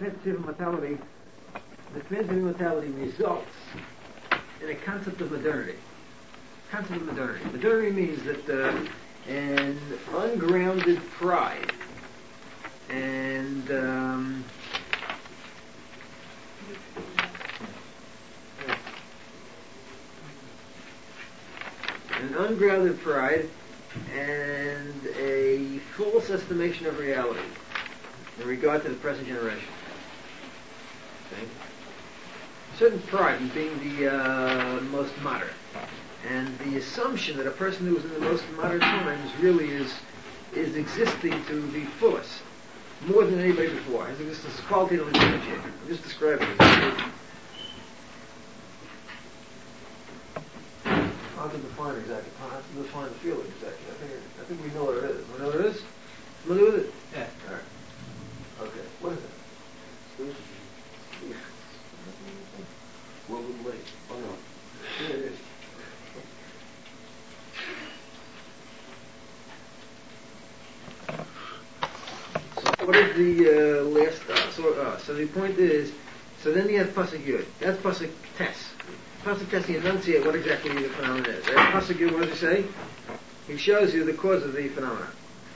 transcendentality, the transcendentality results in a concept of modernity. Concept of modernity. Modernity means that an ungrounded pride and an ungrounded pride and a false estimation of reality in regard to the present generation. Okay? Certain pride in being the most modern, and the assumption that a person who is in the most modern times really is existing to the fullest, more than anybody before. Has existence quality to differentiate. I'm just describing it. How to define exactly? How to define the feeling exactly? I think we know what it is. We know what it is. Familiar with it? Yeah. All right. Okay. What is it? Well, we're late. Oh no. Yeah, it is. So what is the last? So the point is. So then you have pasuk yud. That's pasuk tes. Pasuk tes, he enunciates what exactly the phenomenon is. Right? Pasuk yud, what does he say? He shows you the cause of the phenomenon.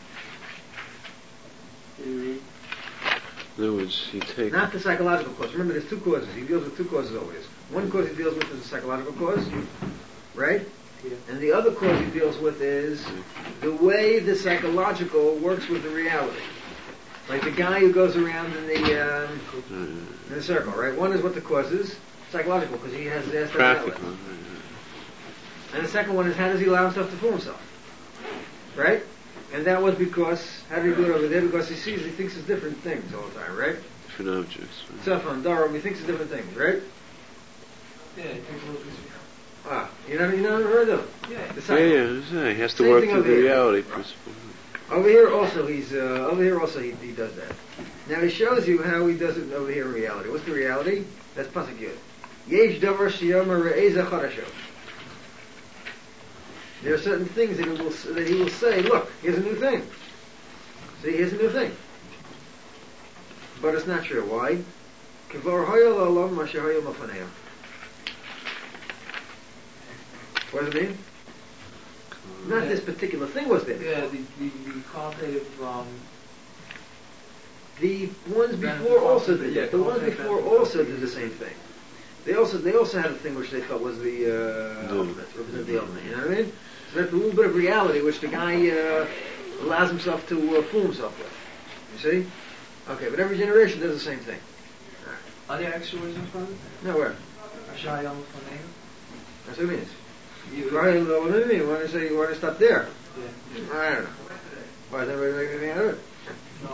In other words, he takes... Not the psychological cause. Remember, there's two causes. He deals with two causes always. One cause he deals with is the psychological cause, right? Yeah. And the other cause he deals with is the way the psychological works with the reality. Like the guy who goes around in the circle, right? One is what the cause is, psychological, because he has that practical. outlet. And the second one is how does he allow himself to fool himself, right? And that was because, how did he do it over there? Because he thinks it's different things all the time, right? Different objects. Safan, Darum, he thinks it's different things, right? Yeah, it takes a little bit. You never heard of him? Yeah. He has to Same work thing through over the here. reality principle. Over here also he does that. Now he shows you how he does it over here in reality. What's the reality? That's pasuk yud. Yesh davar sheyamar re'eza chadasho. There are certain things that he will say, look, here's a new thing. See, here's a new thing. But it's not true. Why? Kvar hayal olam masher hayal mafaneo. What does it mean? Not this particular thing was there. Yeah, the qualitative. The ones before also did that. The ones before also did the same thing. They also had a thing which they felt was the ultimate, represent the ultimate. You know what I mean? So that's a little bit of reality which the guy allows himself to fool himself with. You see? Okay, but every generation does the same thing. Are there extra words in front of it? No, where? Ashayam Faneo? That's what it means. You What do you want to say? You want to stop there? Yeah. I don't know. Why is everybody making anything out of it? No.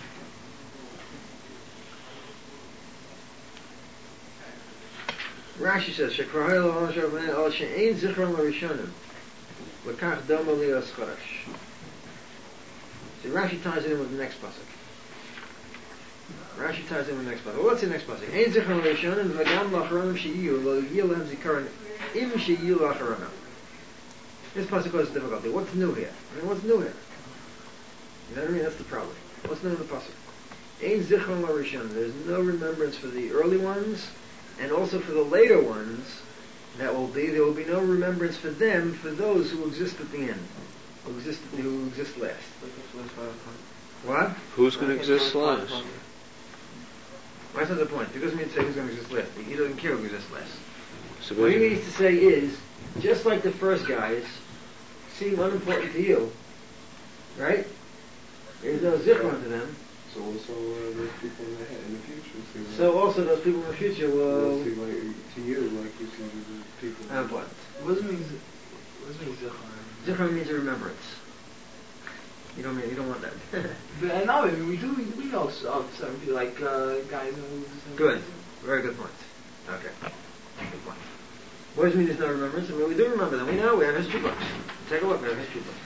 Rashi says, "Shekrahayel al she'ein zichron l'rishonim, l'kach dama li'as charash." See, Rashi ties it in with the next pasuk. Rashi ties in with the next pasuk. What's the next pasuk? Ein zichron l'rishonim v'gam l'achronim she'iyu lo yil lehem zikaron im she'iyu l'achronim. This pasuk causes difficulty. What's new here? What's new here? You know what I mean? That's the problem. What's new in the pasuk? Ein zichron l'rishonim. There's no remembrance for the early ones. And also for the later ones, there will be no remembrance for them, for those who exist at the end, who exist last. What? Who's going to exist last? That's not the point. He doesn't mean to say who's going to exist last. He doesn't care who exists last. So What he means to say is, just like the first guys seem unimportant to you, right? There's no zichron to them. So also those people in the future. So also those people in the future will see like to you like you see the people. What What does it mean Zichron? Zichron means a remembrance. You don't want that. But no, I mean, we know some people like guys in movies. Good. Very good point. Okay. Good point. What does it mean there's no remembrance? I mean, we do remember them. We know. We have history books. Take a look. We have history books.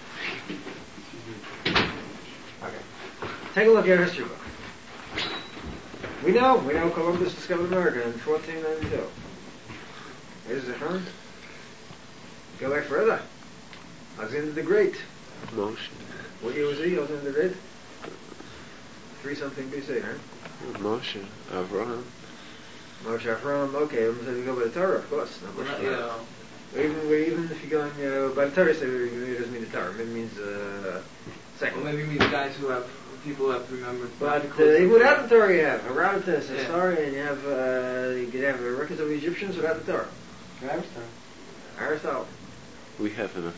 Okay. Take a look at our history book. We know Columbus discovered America in 1492. Here's the front. Go back further. Alexander the Great. Motion. What year was he? Alexander the Great? 3 something BC, huh? Moshe, Avraham. Moshe Ephraim, okay, so if you go by the Torah, of course. No Well, question. yeah. Even if you're going by the Torah, so it doesn't mean the Torah. It means Or second. maybe meet guys who have people who have remembered. But even without the Torah, you have Herodotus, Yeah. historian, you could have records of the Egyptians without the Torah. Aristotle. We have enough.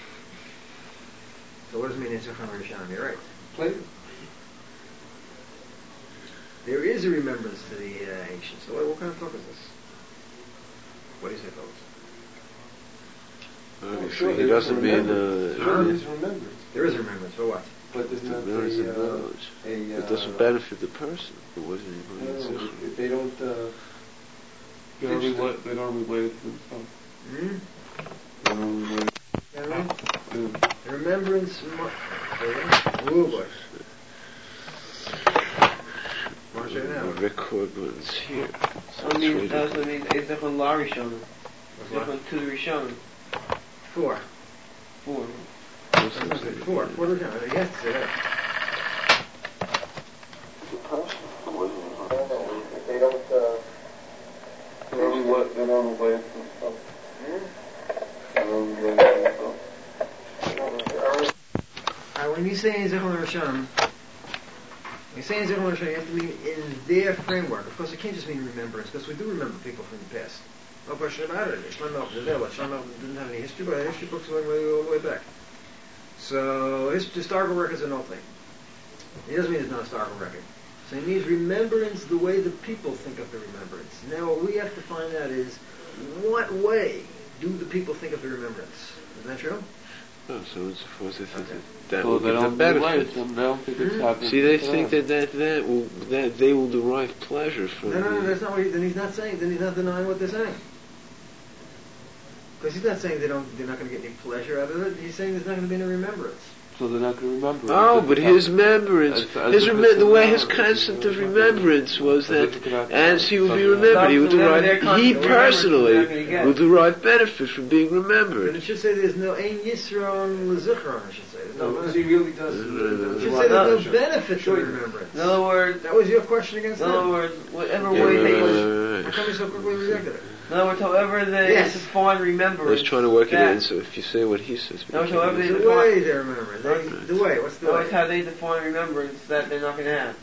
So what does it mean in Zichron Rishonim? You're right. Plato. There is a remembrance to the ancients. So what kind of talk is this? What do you say, fellas? Obviously, sure, he there is doesn't a mean. remembrance. Sure, there is remembrance. There is a remembrance. For what? But there's not Knowledge and knowledge. It doesn't benefit the person. It wasn't even if they don't, they don't relate it to themselves. Hmm? They don't relate it. You know what I mean? Mm. The remembrance. Oh boy. Want to say it the now? record ones here. I mean, that also means it's Zichron La Rishonim. What's what? Zichron to the Rishonim. 4. 4. Four. 4 to 10. Yes, say that. They don't, they don't relate it to themselves. When you say Zichron Rishonim, you have to mean in their framework. Of course, it can't just mean remembrance, because we do remember people from the past. No question about it. Shlomo Melch didn't have any history, but the history books went all the way back. So, historical records are nothing. It doesn't mean it's not a historical record. So it means remembrance the way the people think of the remembrance. Now, what we have to find out is, what way do the people think of the remembrance? Is that true? Oh, so suppose they think that So will they give them don't relate benefit. it to them. They don't think it's happening. See, they think that they will derive pleasure from. No, that's not what then he's not saying. Then he's not denying what they're saying. Because he's not saying they're not going to get any pleasure out of it. He's saying there's not going to be any remembrance. So they're not going to remember. Oh, but his remembrance, the way his concept of remembrance was that as he would be remembered, he personally would derive benefit from being But remembered. it should say there's no ein yisron lezichron. I should say. There's no Because he really does. it should say there's no benefit to remembrance. In other words, That was your question against in him. other words, whatever Yeah, way they How come you so quickly rejected it? in other words, however they Yes. define I remembrance. was trying to work it that- in, so if you say what he says, No, so every- The way they remember. The way. What's the That way? was how they define remembrance that they're not going to have.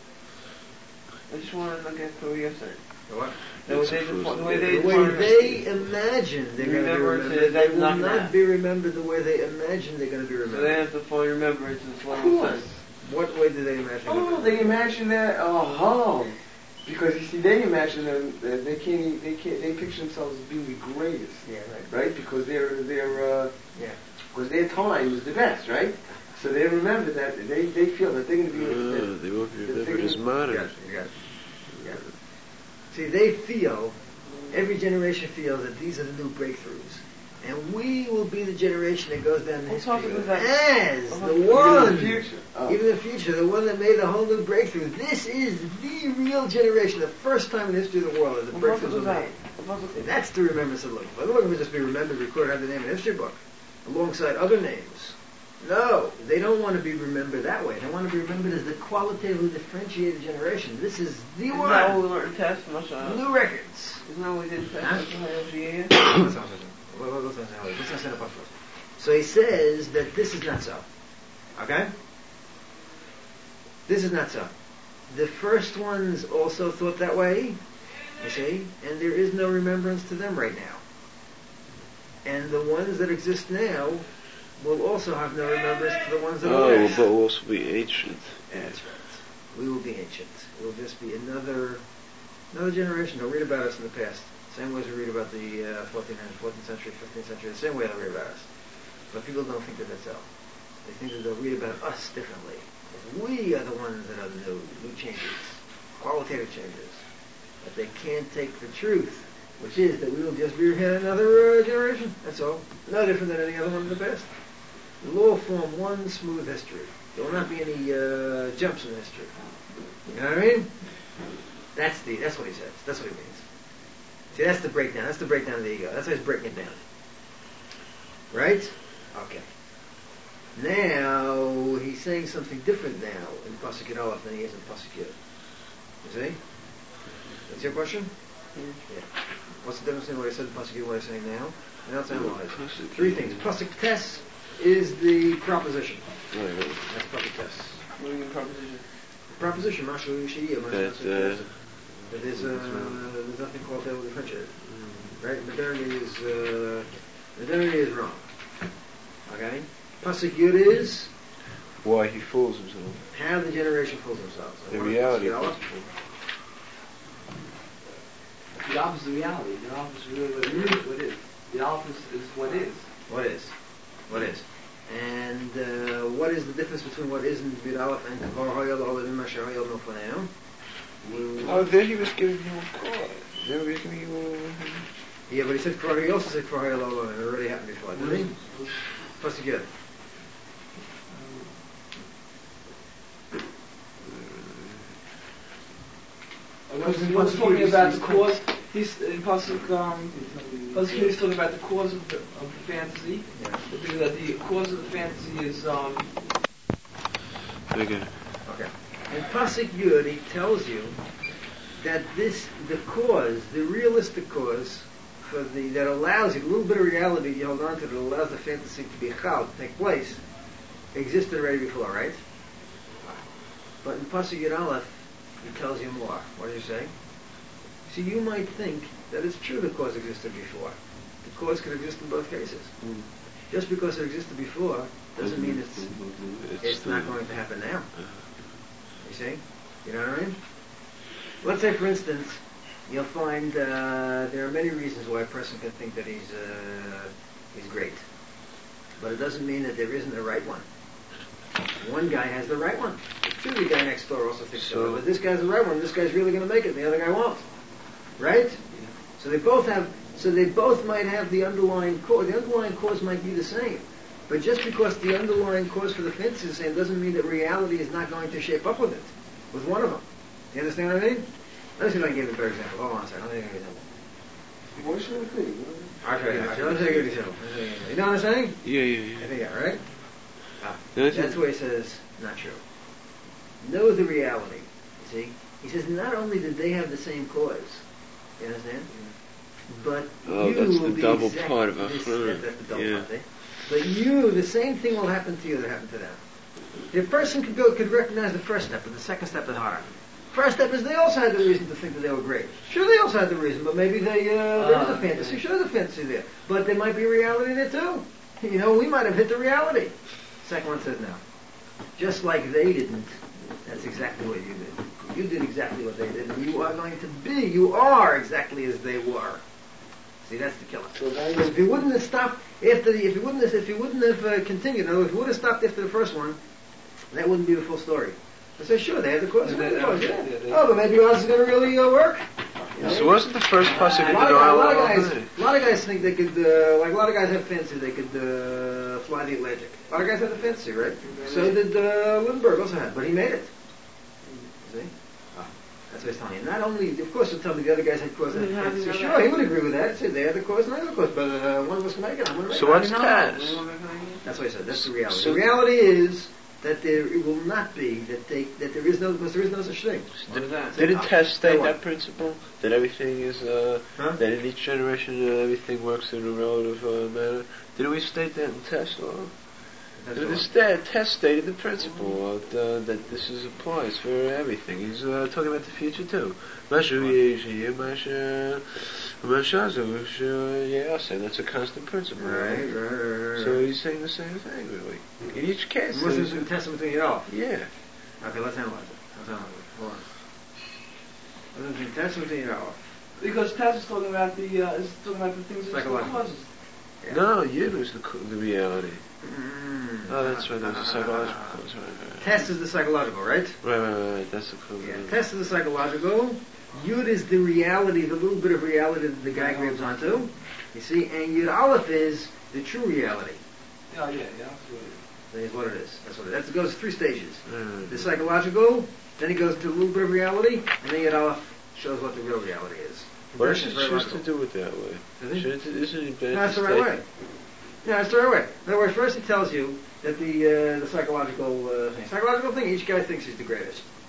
I just wanted to look at what you're saying. The what? The way they The way they imagine they're going to be Remembrance remembered, is they will not not that. be remembered the way they imagine they're going to be So they remembered. have to define remembrance as what Of I'm course. saying. What way do they imagine? Oh, they imagine that. Because you see, they imagine them. They picture themselves as being the greatest, Yeah, right. right? Because because Yeah. their time is the best, right? So they remember that. They feel that they're going to be. they won't be remembered as You modern. got it. See, they feel, every generation feels that these are the new breakthroughs. And we will be the generation that goes down in We'll history talk about that. as the Even one, in the future. Oh. even in the future, the one that made a whole new breakthrough. This is the real generation, the first time in the history of the world that the breakthroughs were made. And that's the remembrance of Luke. Otherwise, it would just be remembered, recorded, have the name in a history book, alongside other names. No, they don't want to be remembered that way. They want to be remembered as the qualitatively differentiated generation. This is the Isn't that what one. we learned in test? Masha? New records. Isn't that what we did in Huh? test? So he says that this is not so. Okay? This is not so. The first ones also thought that way, you see, and there is no remembrance to them right now. And the ones that exist now will also have no remembrance to the ones that are Oh, left. but will also be ancient. That's right. We will be ancient. We'll just be another generation. They'll read about us in the past. Same way as we read about the 14th century, 15th century, the same way they'll read about us. But people don't think that that's so. They think that they'll read about us differently. Because we are the ones that are the new changes, qualitative changes. But they can't take the truth, which is that we will just be another generation. That's all. No different than any other one in the past. It will all form one smooth history. There will not be any jumps in history. You know what I mean? That's what he says. That's what he means. See, that's the breakdown. That's the breakdown of the ego. That's how he's breaking it down. Right? Okay. Now, he's saying something different now in Pasuk Yud Aleph than he is in Pasuk Yud. see? That's your question? Yeah. What's the difference between what I said in Pasuk and what I'm saying now? And let's analyze. Three things. Pasuk Tes is the proposition. That's Pasuk Tes. What do you mean proposition? Proposition, Mashu Shiyah, Mashu that there's nothing called that with differentiate. Right? Modernity is wrong. Okay? Pasuk Yud is why he fools himself. How the generation fools themselves. The reality. The opposite of reality. The opposite is really what is. The opposite is what is. What is. And what is the difference between what is and Bid Aleph and Kvar Hayal Olim Masha Hayal Nofaneo? Oh, there he was giving you a call. There he was giving you Yeah, but he said Kvar, he also said Kvar Hayal Olim. It already happened before, didn't he? Plus again. He was talking about the cause. He's in Pasuk. He's talking about the cause of the fantasy. Yeah. That the cause of the fantasy is. Okay. In Pasuk Yud, he tells you that the cause, the realistic cause that allows you a little bit of reality you hold on to, that allows the fantasy to be chal, to take place, existed already before, right? But in Pasuk Yud Aleph, he tells you more. What does he say? See, you might think that it's true the cause existed before. The cause could exist in both cases. Just because it existed before doesn't mean it's not going to happen now. You see? You know what I mean? Let's say, for instance, you'll find there are many reasons why a person can think that he's great. But it doesn't mean that there isn't a right one. One guy has the right one. True, the guy next door also thinks so. But this guy's the right one. This guy's really going to make it, and the other guy won't. Right? So they both might have the underlying cause. The underlying cause might be the same. But just because the underlying cause for the fantasy is the same doesn't mean that reality is not going to shape up with it. With one of them. You understand what I mean? Let me see if I can give you a better example. Hold on a second. Let me give you an example. What should I think? Okay. Let me give you an example. You know what I'm saying? Yeah. I think yeah, right? That's where he says, not true. Know the reality. You see? He says, not only did they have the same cause, you understand? But you that's will the be double exact, part of that's the double yeah. part, eh? But you, the same thing will happen to you that happened to them. The person could recognize the first step, but the second step is harder. First step is they also had the reason to think that they were great. Sure, they also had the reason, but maybe there was a fantasy. Yeah. Sure, there's a fantasy there. But there might be reality there too. You know, we might have hit the reality. Second one says no. Just like they didn't, that's exactly what you did. You did exactly what they did, and you are going to be. You are exactly as they were. See, that's the killer. So if he wouldn't have stopped after if he wouldn't have continued, in other words, if he would have stopped after the first one, that wouldn't be the full story. I say, sure, they had the cause. But maybe yours is going to really work. You know? So wasn't the first pasuk a lot of guys think they could, like a lot of guys have fancy, they could fly the Atlantic. A lot of guys have the fancy, right? So did Lindbergh also had, but he made it. See? That's what he's telling you. Not only, of course, he'll tell me the other guys had cause and fancy. Sure, he would agree with that. Say they had the cause and I had the cause, but one of us can make it. I'm going to make it. So what's that? That's what he said. That's the reality. The reality is that it will not be that there is no such thing. Didn't Tess state that principle that everything is that in each generation everything works in a relative manner? Didn't we state that in Tess? Tess stated the principle that this applies for everything. He's talking about the future too. That's a constant principle. Right. So he's saying the same thing, really. In each case. What's the testament between it all? Yeah. Okay, let's analyze it. Hold on. What's the testament between it all? Because Tess is talking about the things that causes. Yeah. No, Yid was the reality. Oh, that's right. That's the psychological cause. Right. Test is the psychological, right? Right. That's the cause. Yeah. Test is the psychological. Yud is the reality, the little bit of reality that the guy grabs onto. You see, and Yud Aleph is the true reality. Yeah. That's what it is. That's what it is. That goes 3 stages. The psychological, then he goes to a little bit of reality, and then Yud Aleph shows what the real reality is. Why should he choose to do it that way? Isn't it better? No, that's the right way. Yeah, that's the right way. In other words, first he tells you that the psychological thing. Psychological thing, each guy thinks he's the greatest.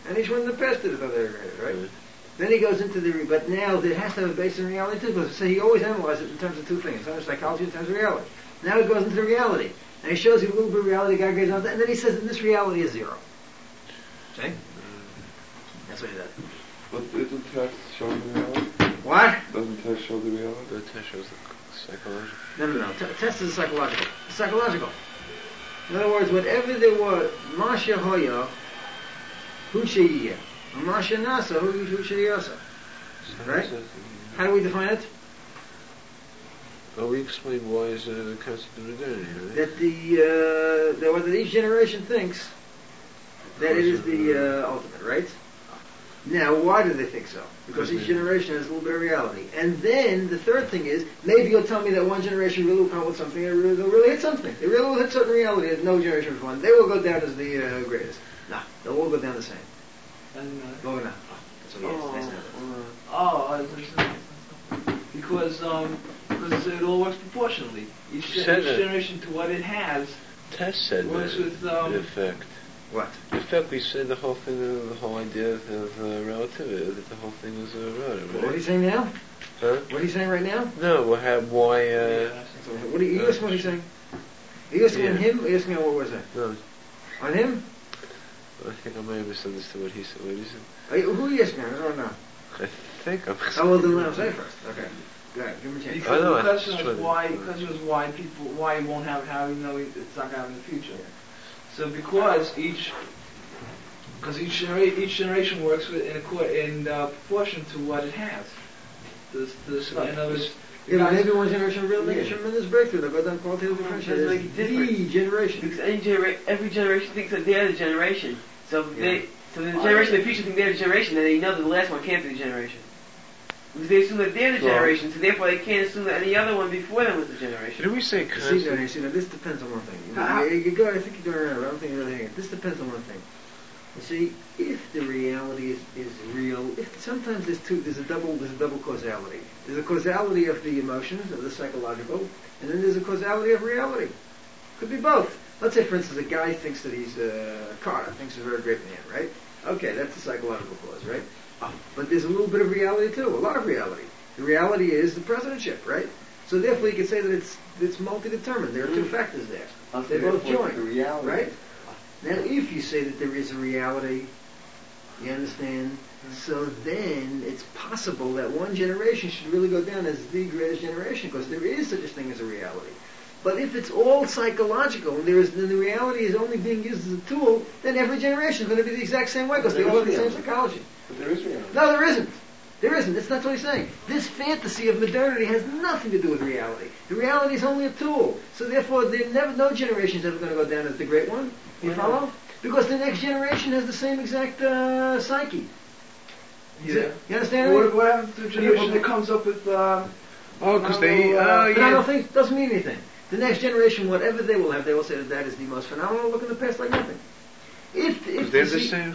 and each one in the past is not they're greater, right? Then he goes into but now it has to have a base in reality too, because so he always analyzes it in terms of two things, in terms of psychology, in terms of reality. Now it goes into the reality, and he shows you a little bit of reality, God goes on, and then he says, and this reality is zero. See? That's what he does. But doesn't test show the reality? What? Doesn't test show the reality? The test shows the psychological. No. Test is psychological. It's psychological. In other words, whatever there was, Masha Hoya, Hu Sheyiyah. Masha Nasa, Hu Sheyiyasa. Right? How do we define it? Well, we explained why is the concept of modernity, right? That each generation thinks that it is the ultimate, right? Now, why do they think so? Because each generation has a little bit of reality. And then, the third thing is, maybe you'll tell me that one generation really will come with something, they'll really hit something. They really will hit certain reality that no generation before. They will go down as the greatest. No, they'll all go down the same. Go now. That's what he is. Because it all works proportionally. Each generation to what it has. Tess said works that, with in effect. What? In fact, we said the whole thing, the whole idea of relativity, that the whole thing was relative, right? What are you saying now? Huh? What are you saying right now? No, why? What are you asking what he's saying? Are you asking on him, or are you asking on what was that? No. On him? I think I may have misunderstood what he said. What he said? Who are you asking on? I don't know. I think I'm... Oh, well, then let him say first. Okay. Go ahead, give him a chance. Because the question is why he won't have it, how you know it's not going to happen in the future. Yeah. So because each generation works in proportion to what it has. In other words, but maybe one generation will really make a tremendous breakthrough. They'll go down qualitative differentiation. It's the generation. Because every generation thinks that they're the generation. So the generation of the future think they're the generation, then they know that the last one can't be the generation. Because they assume that they're the generation, so therefore they can't assume that any other one before them was the generation. Did we say constant? See, now this depends on one thing. I think you're going around, I don't think you're really hanging. This depends on one thing. You see, if the reality is real, sometimes there's a double causality. There's a causality of the emotions, of the psychological, and then there's a causality of reality. Could be both. Let's say, for instance, a guy thinks that he's Carter, thinks he's a very great man, right? Okay, that's the psychological cause, right? But there's a little bit of reality too, a lot of reality. The reality is the presidentship, right? So therefore you can say that it's multi-determined. There are two factors there. They both join, right? Now if you say that there is a reality, you understand? So then it's possible that one generation should really go down as the greatest generation because there is such a thing as a reality. But if it's all psychological and then the reality is only being used as a tool, then every generation is going to be the exact same way because they all have the same psychology. But there is reality. No, there isn't. There isn't. That's not what he's saying. This fantasy of modernity has nothing to do with reality. The reality is only a tool. So therefore, no generation is ever going to go down as the great one. You follow? Because the next generation has the same exact psyche. Yeah. You understand? What happens to the generation that comes up with... But I don't think it doesn't mean anything. The next generation, whatever they will have, they will say that is the most phenomenal. Look in the past like nothing. If they're the same.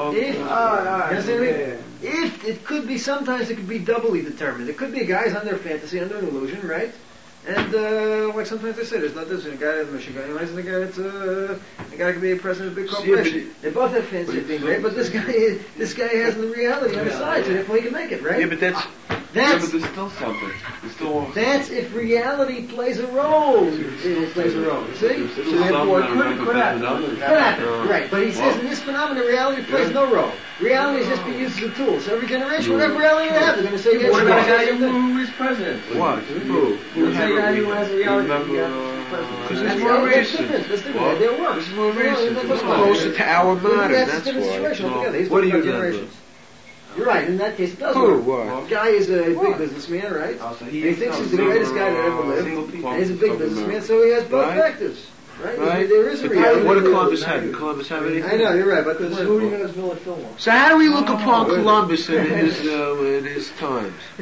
If it could be, sometimes it could be doubly determined. It could be guys under fantasy, under an illusion, right? And like sometimes they say, there's not this. A guy that's a Michigan, and a guy that's a guy could be a president of a big corporation. They both have fantasy of being great, but this guy has the reality on his side, so therefore he can make it, right? Yeah, but that's. Yeah, but there's still something. That's if reality plays a role. It plays a role. See? So therefore, it could happen. Right. But he says in this phenomenon, reality plays no role. Reality is just being used as a tool. So every generation, whatever reality they have, they're going to say, what about a guy who is president? What? Who? Who's a guy who has a reality? Because it's more recent. That's different. They work. It's more recent. It's closer to our modern. That's why. What do you generations? You're right, in that case it does work. The guy is a big businessman, right? And he thinks he's the greatest guy that ever lived. And he's a big businessman, so he has both factors. Right? There is a reality. What did Columbus have? Did Columbus have anything? I know, you're right, but who do you know is Villa Fillmore? So how do we look upon Columbus in his times?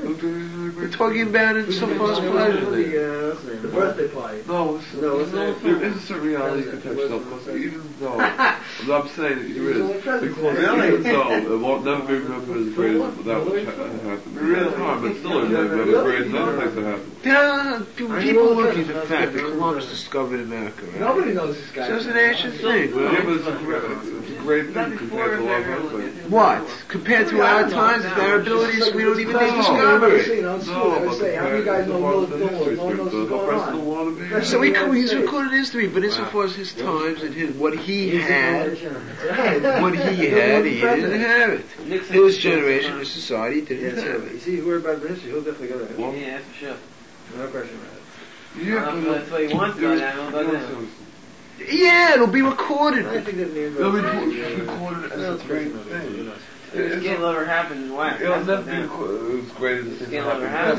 We're talking about it so far as pleasure. The birthday party. No, there is a reality you can touch yourself, because even though, I'm saying that there is, because even though it won't never be remembered as great as that which happened in that time, but still it never be great as other things that happened. People look at the fact that Columbus discovered America, right? Nobody knows this guy. So it's an ancient thing, right? Yeah, but it's a great thing compared to a lot of other things. What? Compared to our times, our abilities, we don't even need to discover it. No, but how many guys know the rest of the world? So he's recorded history, but insofar as his times and what he had, he didn't have it. His generation, his society didn't have it. You see, he's worried about history, he'll definitely go there. Yeah, for sure. No question about it. Yeah, but that's what he wants to know. Yeah, it'll be recorded. I think that it'll be recorded as a great thing. Scandal ever happened in wax. It'll never be as great as the scandal ever happened.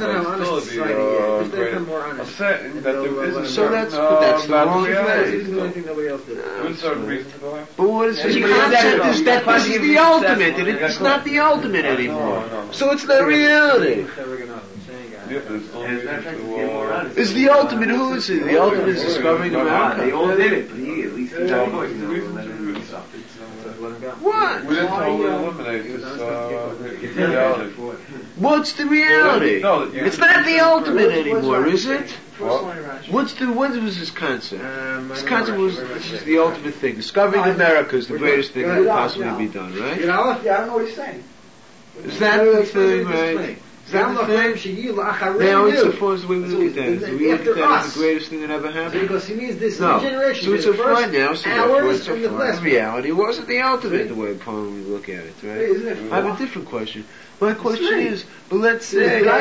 So that's the wrong thing. But what is his concept is that this is the ultimate, and it's not the ultimate anymore. So it's not reality. Is the ultimate who is it? The ultimate is discovering America. They all did it, but he at least what? We didn't totally eliminate this reality. What's the reality? It's not the ultimate anymore, is it? What was his concept? His concept was this is the ultimate thing. Discovering America is the greatest thing that could possibly be done, right? Yeah, I don't know what he's saying. Is that the thing, right? Now it's supposed we look at that. Do we look at that as the greatest thing that ever happened? Because he means this generation. So it's a far now, so therefore it's a far. Reality wasn't the ultimate the way upon we look at it, right? I have a different question. My question is, but let's say, in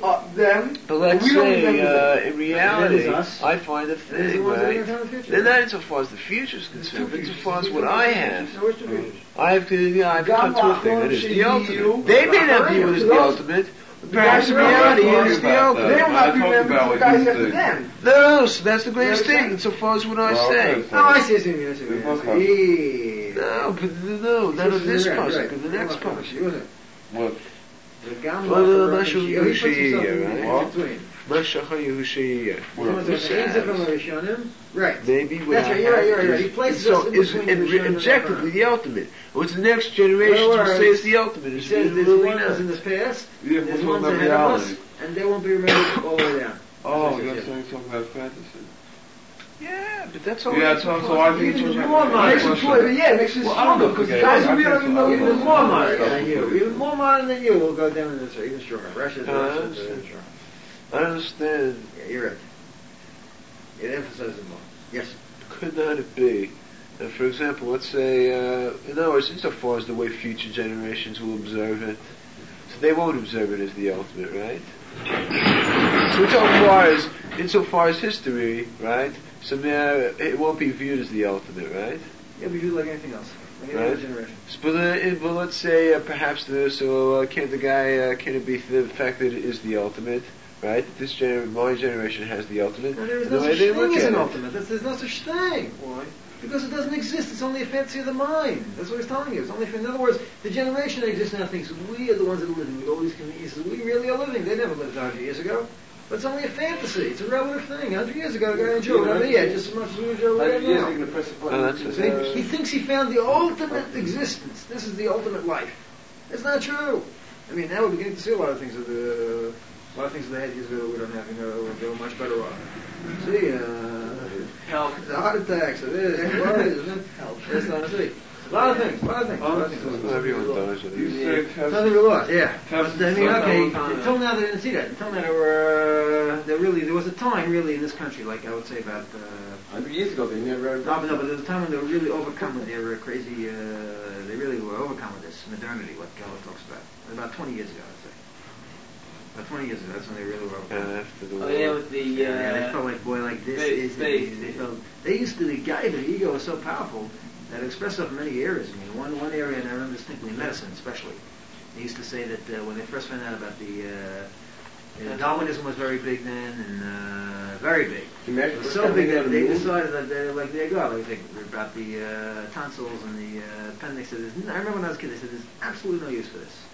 reality, I find a thing, right? They're not insofar as the future is concerned, but insofar as what I have. I've come to a thing that is the ultimate. They may not view it as the ultimate. Perhaps in reality it is the ultimate. They don't have to remember the guys after them. No, so that's the greatest thing, insofar as what I say. Oh, I see. No, but no, not of this puzzle, but the next puzzle. What? Right. Maybe that's right, you're right. He places us in between objectively the ultimate. What's the next generation to say is the ultimate? He says there's ones in the past, there's ones ahead of us, and they won't be remembered all the way down. Oh, you're saying something about fantasy. Yeah, but that's all. Yeah, so I think it's more modern. It makes it stronger because guys we don't even know even more modern. Even more modern than you will go down in this even stronger. Russia's I understand. Yeah, you're right. It emphasizes more. Yes. Could not it be? For example, let's say, in other words, insofar as the way future generations will observe it, so they won't observe it as the ultimate, right? So insofar as history, right? So it won't be viewed as the ultimate, right? It'll be viewed like anything else. Like any other generation. But let's say perhaps can it be the fact that it is the ultimate, right? My generation has the ultimate. No, there is no such thing as an ultimate. There's no such thing. Why? Because it doesn't exist. It's only a fantasy of the mind. That's what he's telling you. It's only, in other words, the generation that exists now thinks we are the ones that are living with all these conveniences. We really are living. They never lived 100 years ago. But it's only a fantasy. It's a relative thing. 100 years ago, the guy enjoyed whatever he had, just as much as we enjoy what we have now. He thinks he found the ultimate existence. This is the ultimate life. It's not true. I mean, now we're beginning to see a lot of things that they had years ago we don't have. They were much better off. See, health, the heart attacks. It is. What is it? Health. That's not a thing. A lot of things. Everyone dies. Nothing we lost. Yeah. But I mean, okay. Until now they didn't see that. Until now there was a time really in this country, like I would say about 100 years ago, they never. No, but there was a time when they were really overcome with their crazy. They really were overcome with this modernity. What Keller talks about. About 20 years ago, I'd say. About 20 years ago, that's when they really were overcome. After the war. Oh yeah, with the. They felt like, boy, like this space. They used to. The guy, the ego was so powerful that expressed itself in many areas. I mean, one area, and I remember distinctly, medicine especially. They used to say that when they first found out about Darwinism was very big then, and very big. It was so big that they decided that there you go. Like about the tonsils and the appendix. I remember when I was a kid, they said there's absolutely no use for this.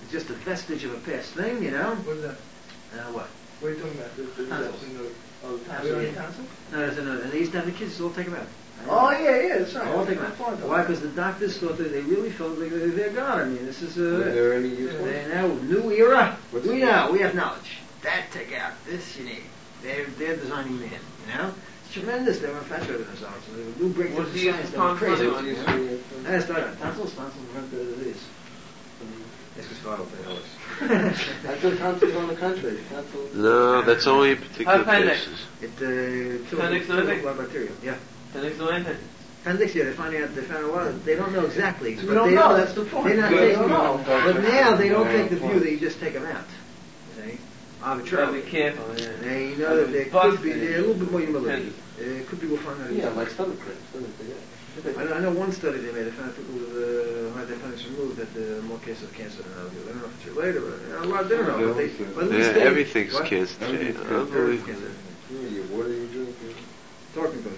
It's just a vestige of a past thing, you know? What is that? What? What are you talking about? Tonsils. Tonsils? No, that's another. And they used to have the kids all take them out. Oh, yeah, that's right. All take them out. Why? Because the doctors thought that they really felt like they're God. I mean, this is there any use for they're now new era. We know. We have knowledge. That take out. This you need. They're designing man. You know? It's tremendous. They were infatuated with themselves. So they were new breakthroughs in science. They were crazy. That's right. Tonsils prevent the disease. That's his father will tell us. I thought tonsils on the country. No, that's only in particular places. Appendix bacteria. Yeah. Appendix, yeah, they found a lot of, they don't know exactly. We don't know, that's the point. They're not taking them. But now they don't take the view that you just take them out. See? Arbitrarily. Be careful, yeah. They know that there could be a little bit more humility. It could be we'll find out. Yeah, like stomach cramps. I know one study they made, they found people who had their appendix removed had more cases of cancer than others. I don't know if it's related, but a lot they don't know. But at least everything's cancer. Everything's cancer. What are you drinking? Talking about it.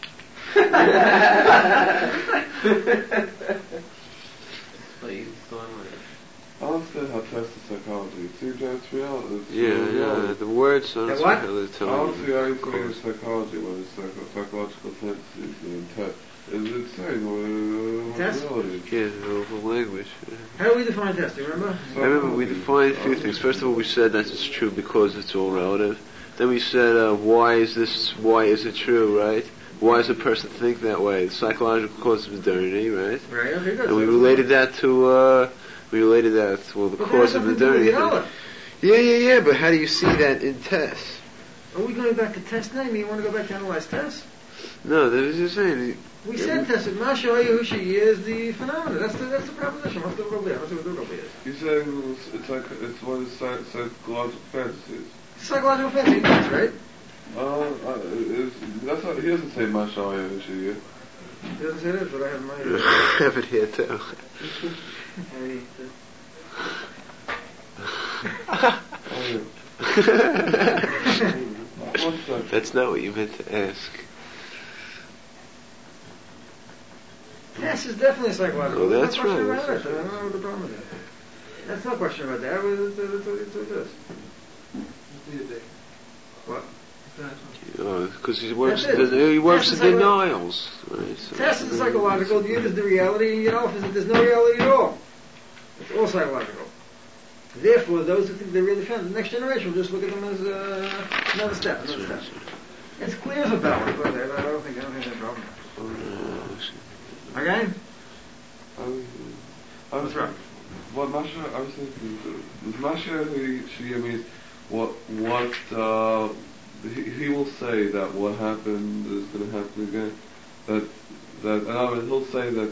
I understand how test the psychology. See, it's real. Yeah, the words don't what? I don't see how you create psychology when it's psychological tendencies and test. It's saying Test? reality. Yeah, the language. How do we define test? Do you remember? I remember we defined a few things. First of all, we said that it's true because it's all relative. Then we said, why is it true, right? Why does a person think that way? The psychological cause of modernity, right? Right, okay, good. And we related that to, the cause of modernity. Yeah, but how do you see that in tests? Are we going back to test now? You want to go back to analyze tests? No, that was just saying. We said test. Masha who she is the phenomenon. That's the proposition. What's the role is? You're saying it's one of the psychological fantasies. Psychological fantasy, that's right. That's not, he doesn't say Mashaya who she is. He doesn't say that, but I have my... I have it here too. That's not what you meant to ask. Yes, it's definitely psychological. Oh, that's right. I don't know what the problem is. That's no question about that. It's what? Because he works in denials. Right? So test is psychological, the is the reality, and there's no reality at all. It's all psychological. Therefore, those who think they really found the next generation will just look at them as another step. It's clear as a bell, but I don't think there's a problem. Okay? What's wrong? What Masha, I was thinking, is Masha she means he will say that what happened is going to happen again. He'll say that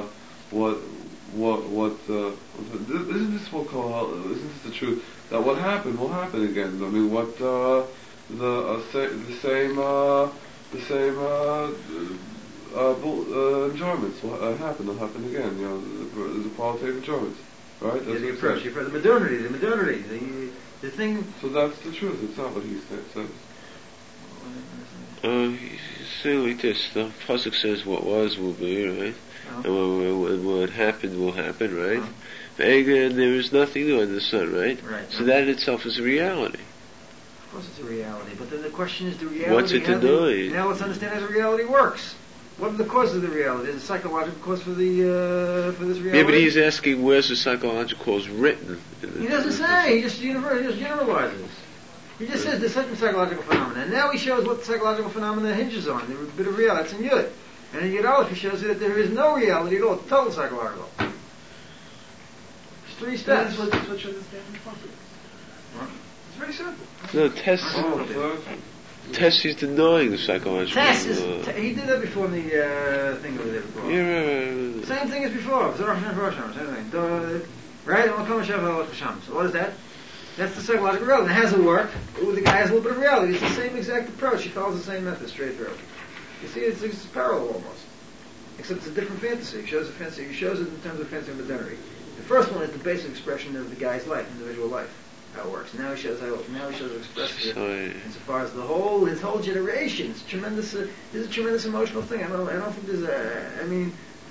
isn't this what called? Isn't this the truth? That what happened will happen again. I mean, what the same enjoyments will happen. They'll happen again. There's a quality of enjoyments, right? That's the approach. The modernity, the thing. So that's the truth. It's not what he says. Say like this: the pasuk says, "What was will be," right? And what happened will happen, right? And there is nothing new under the sun, right? Right. So that in itself is a reality. Of course, it's a reality. But then the question is, the reality. What's it denied? Now let's understand how the reality works. What are the causes of the reality? There's a psychological cause for this reality. Yeah, but he's asking where's the psychological cause written. He doesn't say. He just generalizes. He just says there's certain psychological phenomena. And now he shows what the psychological phenomena hinges on. There's a bit of reality. That's in Yud. And in Yud Aleph he shows you that there is no reality at all. It's total psychological. It's 3 steps. That's what you understand from the It's very simple. No, Tess is denying the psychological. Tess is... he did that before in the thing over there before. Yeah, Same thing as before. Same thing. Right? So what is that? That's the psychological reality. It hasn't worked. The guy has a little bit of reality. It's the same exact approach. He follows the same method straight through. You see, it's parallel almost. Except it's a different fantasy. He shows it in terms of fantasy and modernity. The first one is the basic expression of the guy's life, individual life. How it works. Now he shows it expressed insofar as his whole generation. It's tremendous. This is a tremendous emotional thing. I don't think there's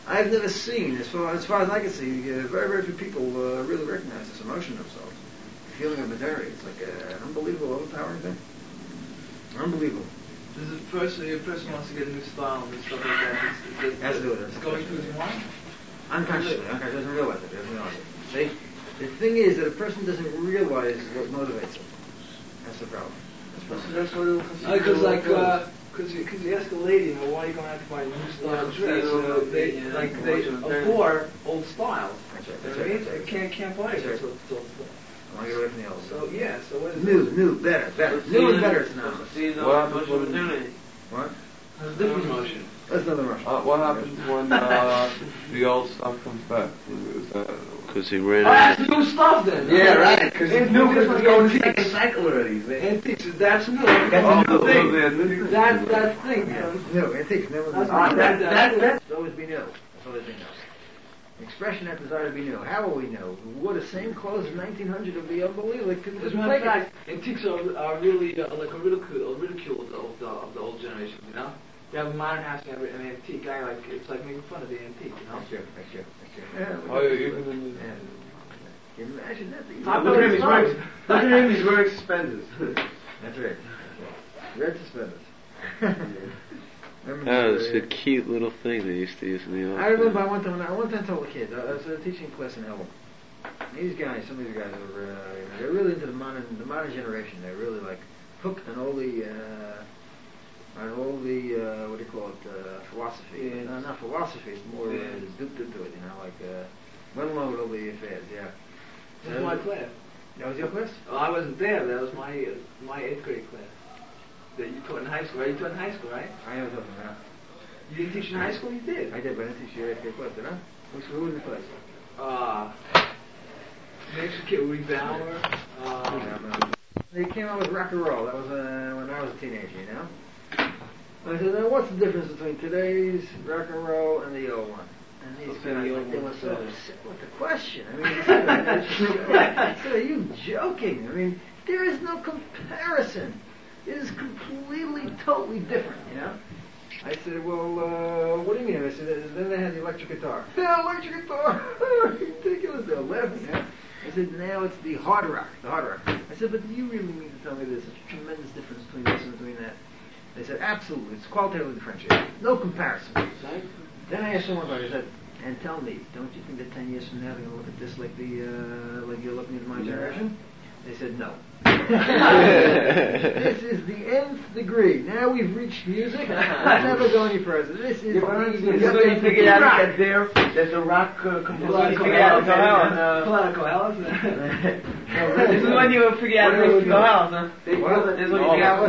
I've never seen, as far as I can see, very, very few people really recognize this emotion themselves. The feeling of modernity. It's like an unbelievable, overpowering thing. Unbelievable. Does a person wants to get a new style and stuff like that, it's going through his mind? Unconsciously, doesn't realize it. See? The thing is that a person doesn't realize what motivates him. That's the problem. That's what it was. Because you ask a lady, why are you going out to buy a new style dress? They abhor old styles. That's right. They can't buy it. That's right. I want to get away from the old. So what is new, better. New and better is not. What happens when What? That's a different motion. That's another motion. What happens when the old stuff comes back? Because he ran That's new stuff then. Yeah, right. Because it's new. It's going to take a cycle already. Antiques, that's new. That's a new thing. That thing. No, antiques never. That's always be new. That's always be new. The expression that desire to be new. How will we know? We wore the same clothes in 1900 would be unbelievable. As a matter of fact, antiques are really like a ridicule of the old generation. You know, you have a modern house, you have an antique guy. Like it's like making fun of the antique. You know. That's true. Even in Can you imagine that? Look at him, he's wearing suspenders. That's right. Red suspenders. Oh, it's a cute little thing they used to use in the old. I remember I one time told a kid, I was teaching a class in Elm. These guys, some of these guys were, they're really into the modern generation. They're really like hooked on all the what do you call it, philosophy. Yeah. No, not philosophy, it's more duped into it, went along with all the affairs, yeah. That was my class. That was your class? Well, I wasn't there. That was my 8th grade class. That you taught in high school, right? You taught in high school, right? I am talking about. You didn't teach in high school? You did. I did, but I didn't teach you 8th grade class, did I? Who was in the class? Next kid, Uri Bauer. They came out with rock and roll. That was when I was a teenager, you know? I said, now what's the difference between today's rock and roll and the old one? And these guys, they were so upset with the question. I said, are you joking? I mean, there is no comparison. It is completely, totally different, you know? I said, well, what do you mean? I said, then they had the electric guitar. The electric guitar! Ridiculous. They're laughing, yeah? I said, now it's the hard rock. I said, but do you really mean to tell me there's a tremendous difference between this and between that? They said, absolutely. It's qualitatively differentiated. No comparison. Then I asked someone about it. I said, and tell me, don't you think that 10 years from now they're going to look at this like you're looking at my generation? They said, no. This is the nth degree. Now we've reached music. Let's never go any further. This is you figured out that there's a rock composer. This is when you figure out there's no house, huh? This is when you figure out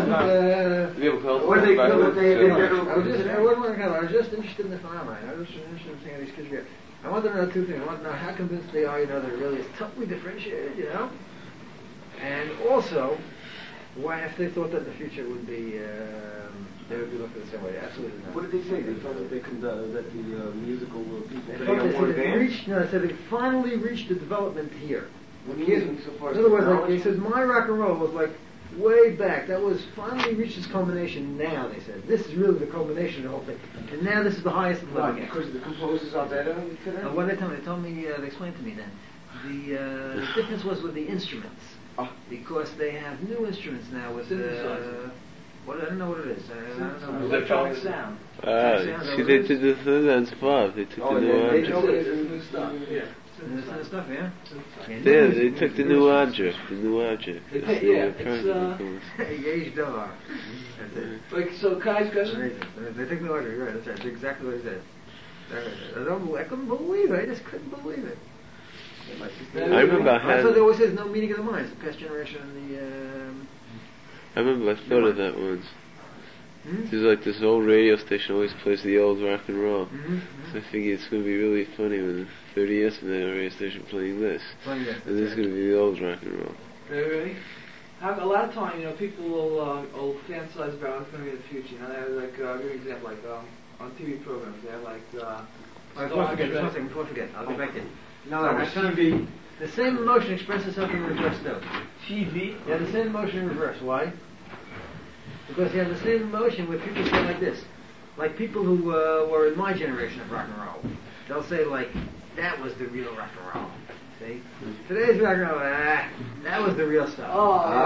I was just interested in the phenomenon. I was just interested in seeing how these kids get. I wanted to know two things. I wanted to know how convinced they are, that it really is totally differentiated, and also, why if they thought that the future would be, they would be looking the same way. Absolutely not. What did they say? They thought that that the musical people they said they finally reached the development here. What do you mean so far? In other words, like they said, my rock and roll was like way back. That was finally reached its culmination now, they said. This is really the culmination of the whole thing. And now this is the highest level. Because the composers are better today? What they told me, they explained to me then. The difference was with the instruments. Because they have new instruments now with I don't know what it is. I don't know. Electronic sound. See, they did the thing on Spav. They took the new object. New stuff. Yeah. New stuff, yeah? Yeah, they took the new object. The new object. Yesh Davar. Like, so Kai's question? They took the new object, right? That's exactly what he said. I couldn't believe it. I just couldn't believe it. I remember so they always say there's no meaning of the mind. It's the past generation and I remember I thought of that once. There's like this old radio station always plays the old rock and roll. So I figure it's going to be really funny when 30 years from now a radio station playing this. And this is going to be the old rock and roll. Really? A lot of time, people will fantasize about what's going to be in the future. They have I'll give you an example, on TV programs, they have before I forget, I'll get back in. No, TV. The same emotion expresses itself in reverse note. TV? Yeah, the same emotion in reverse. Why? Because you have the same emotion where people say like this. like people who were in my generation of rock and roll, they'll say like, that was the real rock and roll. See? Today's rock and roll, that was the real stuff.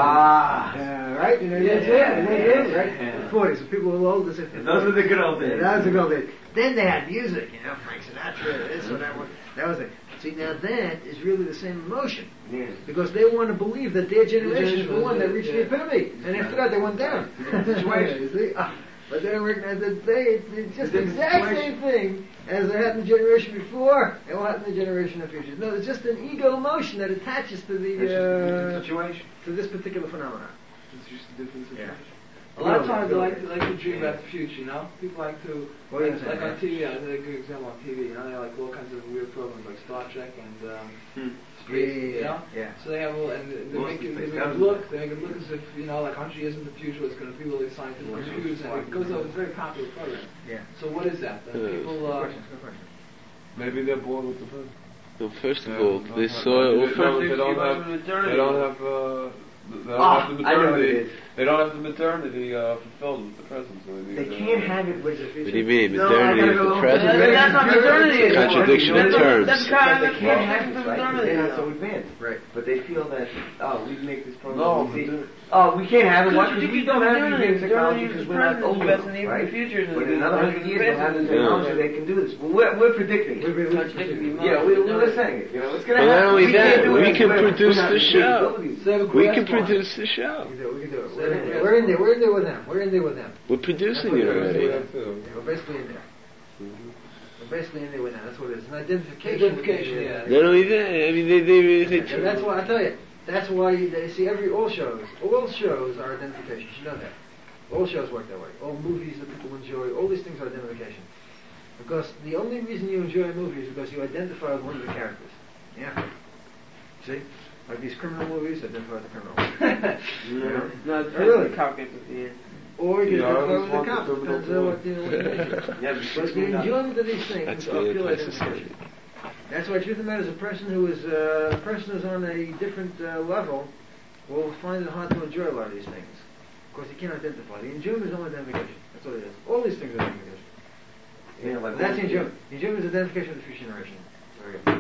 Right? You know, that's it, right? The 40s, so people who were old, those were the good old days. Those were the good old days. Then they had music, you know, Frank Sinatra, this or that one. That was it. See, now that is really the same emotion. Yes. Because they want to believe that their generation is the one that reached the epitome. And after that, they went down. You see? But they don't recognize that it's just the exact same thing as it happened in the generation before and what happened in the generation of the future. No, it's just an ego emotion that attaches to the situation, to this particular phenomenon. It's just a different situation. Yeah. A lot of times they like to dream about the future, you know? People like to, like on TV, I think a good example on TV, you know, they have like all kinds of weird programs like Star Trek and Space, you know? Yeah. So they have all, and they make it look as if, you know, like 100 years in the future it's going to be really scientific computers, and it goes over, it's a very popular program. Yeah. So what is that? People, maybe they're bored with the present. No, first of all, they saw it. They don't have the modernity. They don't have the modernity fulfilled with the present. So they can't have it with the future. What do you mean? Modernity is the present? That's not modernity. Contradiction in terms. That's kind of, they can't have it, right? They're not so advanced. Right. But they feel that, we make this program. We can't have it. Why? Because we don't have the technology because we're not old enough, right? But in another 100 years, they'll have the technology, they can do this. Well, we're predicting it. We're saying it. You know, it's going to happen. Not only that, we can produce the show. We can produce the show. We can do it. We're in there with them. We're producing it already. We're basically in there. We're basically in there with them. That's what it is. An identification. Yeah. Not only that, I mean, they and that's why, I tell you, that's why they see all shows are identifications. You know that. All shows work that way. All movies that people enjoy, all these things are identification. Because the only reason you enjoy a movie is because you identify with one of the characters. Yeah. See? Like these criminal movies, identify with the criminal. You know? No, it's really. The cop gets at the end. Or you identify with the cop. Depends on what but the enjoyment of these things are pure identification. That's why truth of the matter is a person who's on a different level will find it hard to enjoy a lot of these things. Because he can't identify. The enjoyment is only identification. That's what it is. All these things are identification. Yeah, like that's the enjoyment. The enjoyment is identification with the future generation. Very good.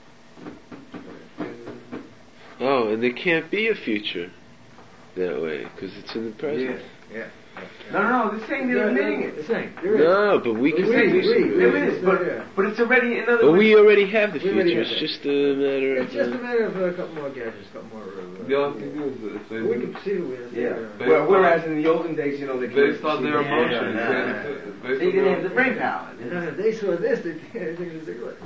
Oh, and there can't be a future that way because it's in the present. Yeah. No, they're saying they're admitting it. They're saying no, but we can. There is, but it's already in other. But we already have the future. It's just a matter of. It's just a matter of a couple more gadgets, a couple more. The only thing is that if they we can see it. Yeah. Whereas in the olden days, you know, they based on their emotions, they didn't have the brain power. They saw this. They think it's a good.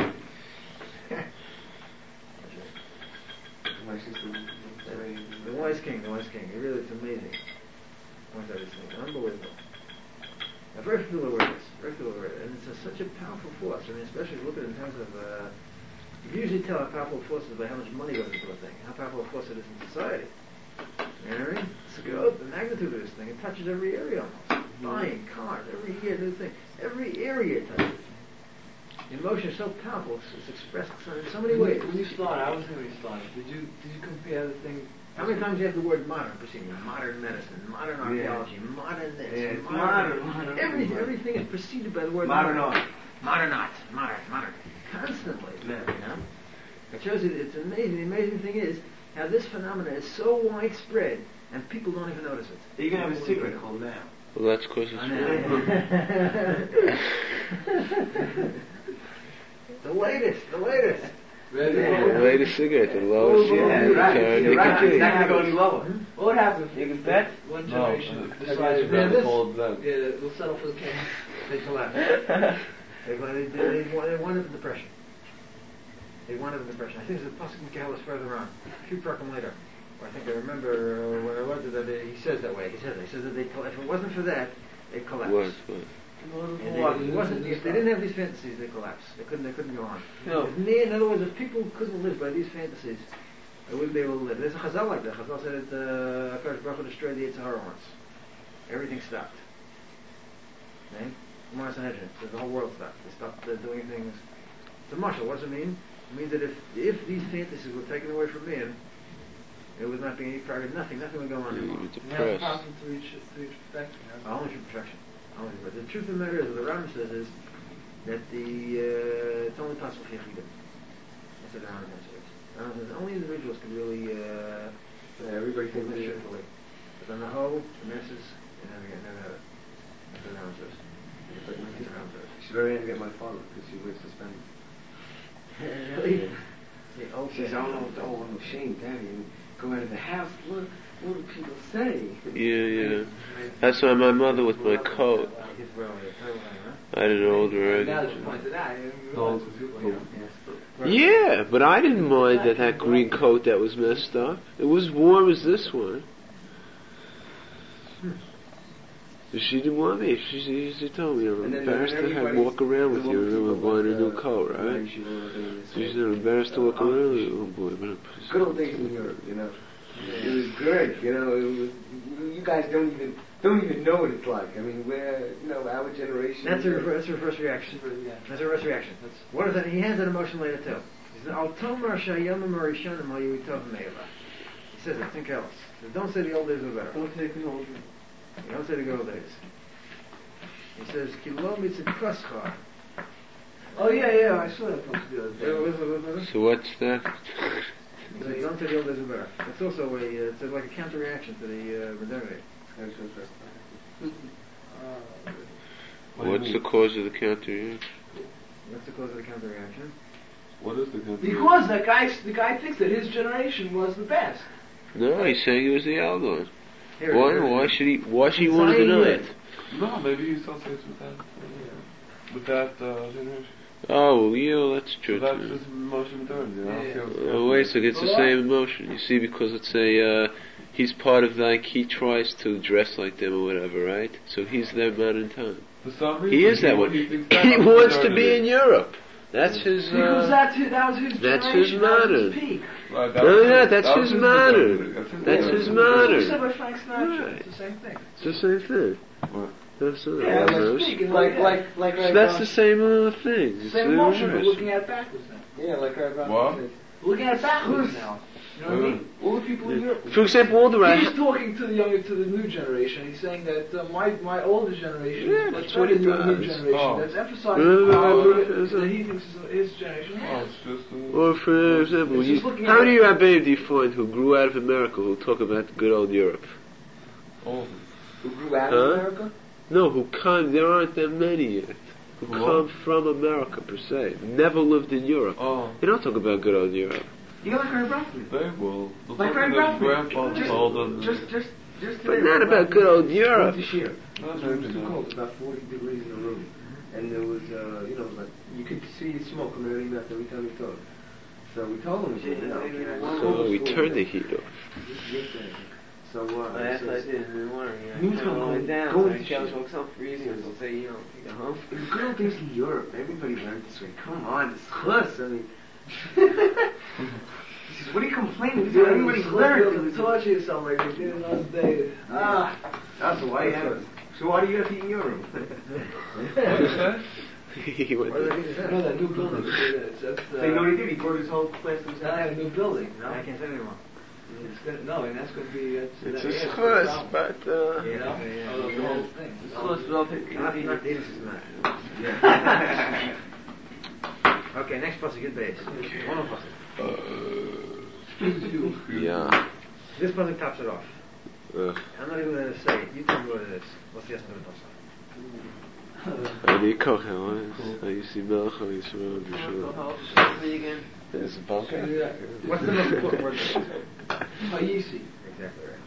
The wise king. It really, it's amazing. Unbelievable. Now, very few are aware of this. And it's such a powerful force. I mean, especially look at it in terms of, you usually tell how powerful a force is by how much money goes into a thing, how powerful a force it is in society. You know what I mean? It's the magnitude of this thing. It touches every area almost. Buying, cars, every year, new thing. Every area it touches. Emotion is so powerful, it's expressed in so many ways. When you started, I was when you started. Did you compare the thing? How many times do you have the word modern preceding it? Modern medicine, modern archaeology, modern this, it's modern. Everything is preceded by the word modern art. Modern. Constantly. You know? It shows you it's amazing. The amazing thing is how this phenomenon is so widespread and people don't even notice it. You can have a secret called now. Well, that's because it's The latest. The latest cigarette, the lowest. You're right. It's not going to go any lower. What happens? You can bet. One generation decided we'll settle for the king. They collapse. They wanted the depression. I think there's a Pasuk Mikhaelis further on, a few parakim later. I think I remember when I read that he says that way. He says that they if it wasn't for that, they collapsed. If they didn't have these fantasies, they collapsed. They couldn't go on. No. In other words, if people couldn't live by these fantasies, they wouldn't be able to live. There's a Chazal like that. Chazal said that HaKadosh Baruch Hu destroyed the Yetzer Hara once. Everything stopped. Okay? Gemara Sanhedrin says the whole world stopped. They stopped doing things. It's a mashal. What does it mean? It means that if these fantasies were taken away from man, there would not be any progress. Nothing would go on anymore. Now the problem to reach perfection. Only for perfection. But the truth of the matter is, what the Rambam says is that it's only possible for Yechidim. That's what the Rambam says. Only individuals can really everybody can live carefully. But on the whole, the masses never have it. That's what the Rambam says. She's very angry at my father because she wears suspenders. Really? She's I'm ashamed, Daddy. And go out of the house. What do people say? Yeah. That's why my mother with my coat. I had an older Yeah, but I didn't mind that green coat that was messed up. It was warm as this one. She didn't want me. She told me, I'm embarrassed to walk around with you. Remember buying a new coat, right? She said, I'm embarrassed to walk around with you. Oh boy, good old days in Europe, you know. It was good, you know. It was. You guys don't even know what it's like. I mean, we're, our generation. That's her first reaction. That's her first reaction. What is that? He has that emotion later too. He says, "Al tomar shayamim arishonim hayu tov meila." He says it. Think else. He says, don't say the old days were better. Don't take the old days. Don't say the good old days. He says, "Kilo mitzvah." Oh yeah, I saw that post the other day. So what's that? So you don't say the old days were better. It's also it's like a counter reaction to the modernity. What's the cause of the counter reaction? What's the cause of the counter reaction? What is the counter? Because the guy thinks that his generation was the best. No, he's saying he was the elder one. Why should he want to deny it? No, maybe he associates with that generation. Oh, that's true. So that's just emotion modernity, wait, so it's the same emotion. You see, because it's he's part of he tries to dress like them or whatever, right? So he's their man in time. For some reason, he is that one. He wants to be in Europe. That's his. Because that was his that's generation. his modern. Peak. Right, that's his modern. That's his modern. You said by Frank Sinatra. It's the same thing. It's the same thing. What? That's like so that's the same thing. Same emotion, but looking at it backwards now. Yeah, like what? Looking at it backwards now. You know what I mean? All the people in Europe. For example, all the He's talking to the new generation. He's saying that my older generation that's is what he better than the new does. generation. That's emphasizing that he thinks his generation has. Or for example, how many rabbis do you find who grew out of America who talk about good old Europe? Oh. Who grew out of America? No, there aren't that many yet. Who come from America per se. Never lived in Europe. Oh. They don't talk about good old Europe. You know, like Ray Bradford. They will. Like Ray Bradford. Just But not about good old Europe. This year. It was too cold. About 40 degrees in the room. And there was, like, you could see smoke from every mouth every time he talked. So we told him, So we turned the heat off. So I did in the morning. Go into shit. Some freezing, and they'll say, take it home. In the good old days in Europe, everybody learned this way. Come on, it's chus. I mean, he says, what are you complaining? Everybody learned. Torture yourself like they did in those days. That's why you have it. So why do you have to eat in Europe? What is that? He went No, that new building. So you know what he did? He brought his whole class to his I have house. a new building. No, I can't say anymore. and that's going to be. It's a chus, but You know, the whole thing. It's close, but I'll take Not this is not. Okay, next pasuk, good base. One more pasuk. yeah. This pasuk tops it off. I'm not even going to say it. You tell me what it is. What's the rest of the pasuk? אני כוחו, הייתי מלך על ישראל בשביל. There's a bunker. What's the most important word? Hayisi. Exactly right.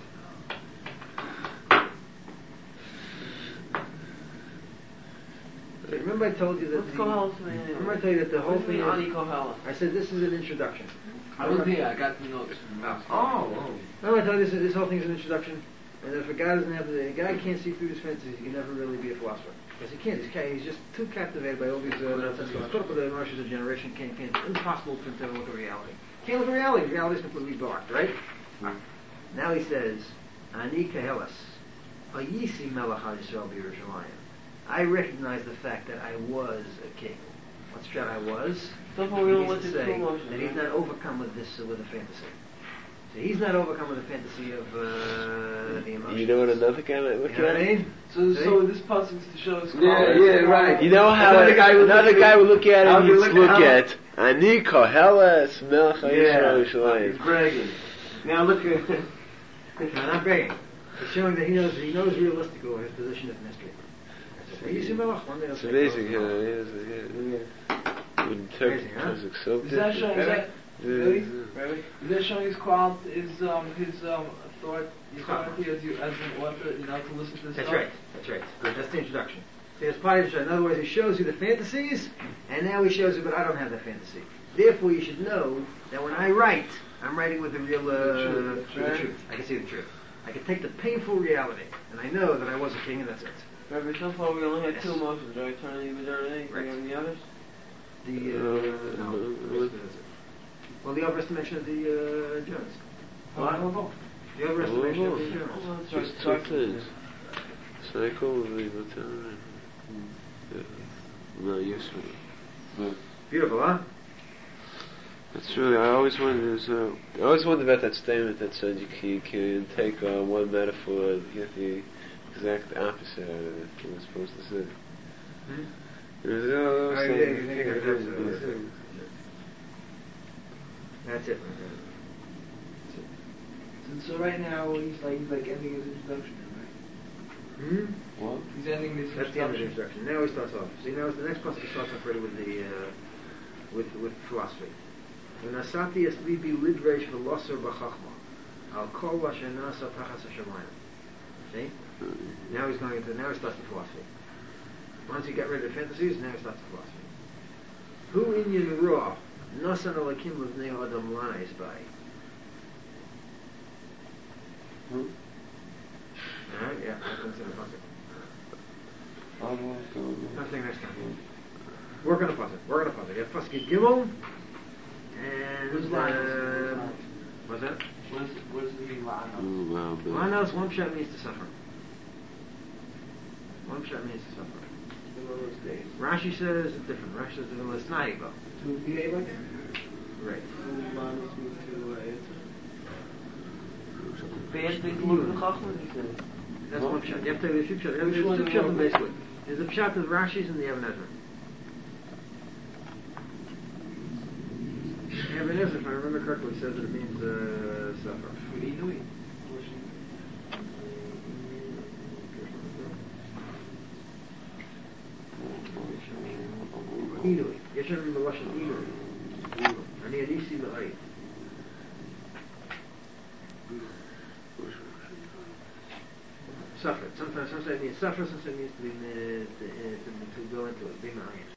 Remember I told you that remember I told you that the whole thing I said this is an introduction. I was here, I got the notes from Mouse. Remember I told you this whole thing is an introduction, and if a guy doesn't have a guy can't see through his fences, he can never really be a philosopher. Because he can't, he's just too captivated by all these nonsense. Caught up with the emotions of generation, can't impossible for him to look at reality. Can't look at reality, reality is completely dark, right? Now he says, Ani Kahelas, Hayisi Melech HaYisrael B'Yerushalayim. I recognize the fact that I was a king. What's that I was? He means to say that he's not overcome with this, with a fantasy. So he's not overcome with the fantasy of the emotions. You know what another guy might look You know what I at? mean? So this passage is to show us. Right. You know how another guy would look at it, he'd look at Ani Koheles Melech Yisrael He's Yisrael. bragging. Now look at. No, not bragging. It's showing that he knows realistically his position in history. It's amazing how he would interpret Pasuk so Is that showing different. really? Is that showing his authority as an author, to listen to this That's stuff? right. Good. That's the introduction. See, that's part of the show. In other words, he shows you the fantasies, and now he shows you, but I don't have that fantasy. Therefore, you should know that when I write, I'm writing with the real the truth. I can see the truth. I can take the painful reality, and I know that I was a king, and that's it. Rabbi, so far we only had two emotions, right? Eternity, modernity. Right. Do you have any others? Well, the overestimation of the Germans. What? The overestimation of the Germans. Just two things. Cycle of the time. No, useful. Beautiful, huh? That's really. I always wondered about that statement that said you can take one metaphor and get the exact opposite out of it. What was supposed to say. That's it. So right now he's like ending his introduction, right? What? He's ending this That's the end of the introduction. Now he starts off. See, now the next passage starts off already with the with philosophy. When Asati es libi lidreish v'loser b'chachma al kol asher nasa tachas hashamayim. See? Now he starts the philosophy. Once he got rid of the fantasies, now he starts the philosophy. Who inyan ra nasan alakim l'vnei adam lanais by. Alright, yeah, that's in the passage. Nothing next time. Work on a puzzle. You have Pasuk Gimel and what's that? What does it mean, La'anos? La'anos, one shot means to suffer. Rashi says it's different. Rashi says it's L'snaiba. To behave like it? Right. La'anos means to answer. Bad thing to look at the Chachma, he said. That's one shot. You have to have a few shots. There's two shots basically. There's a shot of Rashi's and the Even Ezra. Even Ezra, if I remember correctly, says that it means suffer. Inui. Yeshem b'lashon Inui. Ani Anisi b'ayit. Suffer. Sometimes it means suffer, sometimes it means to go into it, be ma'ayin.